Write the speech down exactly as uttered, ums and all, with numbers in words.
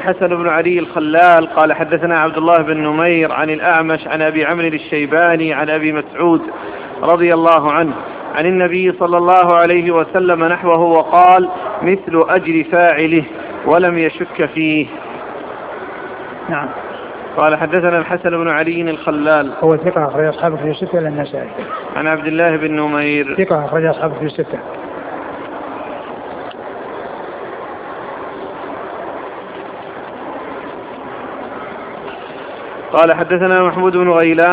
الحسن بن علي الخلال قال حدثنا عبد الله بن نمير عن الأعمش عن أبي عمرو الشيباني عن أبي مسعود رضي الله عنه عن النبي صلى الله عليه وسلم نحوه وقال مثل أجر فاعله ولم يشك فيه. نعم. قال حدثنا الحسن بن علي الخلال هو ثقة أخرج أصحابه في الستة إلا النسائي. عن عبد الله بن نمير ثقة أخرج أصحابه في الستة. قال حدثنا محمود بن غيلان